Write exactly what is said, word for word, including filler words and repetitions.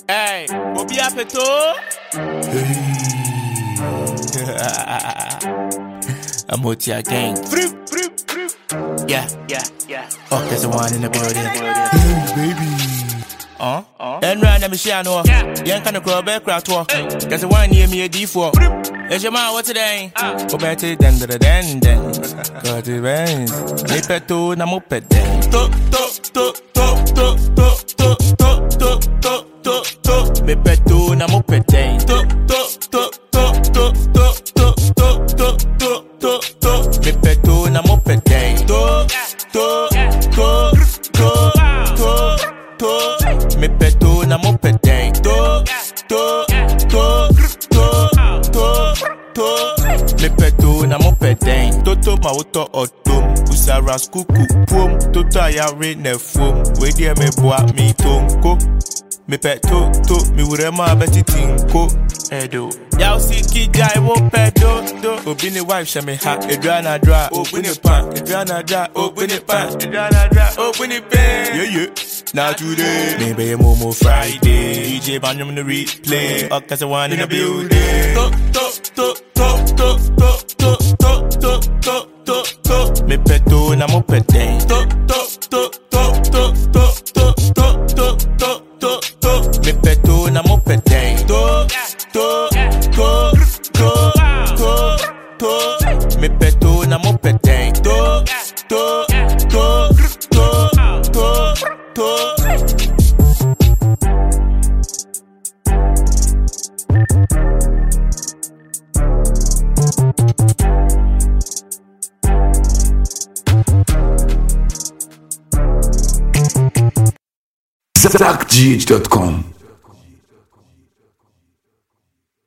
Hey, Obi Apeto. Hey. I'm Otia gang. Yeah, yeah, yeah. Oh, there's a one in the building. Hey, baby. Uh? Uh? And right now, Michelle, young kind of crowd back crowd talk. There's a one near me a D four. Is your man what today? Go back to the den, the den, den. Got it, man. Nipeto, na moped. To, to, to, to, to, to, to, to, to, to, to, to. Nipeto, na moped. To, to, to, to, to, to, to, to, to, to, to, to. Nipeto, na moped. To, to, to, to, to, to. Nipeto, na moped. To, to, to, to, to. Me peto na mo pedeng Toto ma woto otom Usara skuku pom Toto ayare ne fom We die me boa mi tonko Me peto to Mi urema beti tinko Edo Yao siki jai wo pedo do Obi ni wife she me ha Edwana dra Obi ni pan Edwana dra Obi ni pan Edwana dra Obi ni pen Yeah yeah Now today Maybe a Momo Friday D J Banyum in the replay Okasa one in the building To to to to to to to to to to to to Me peto na mo pedeng To to to to to to to to to to to to Me peto na mo pedeng To to to to to to Me peto na mo pedeng To to to to to to zach g h dot com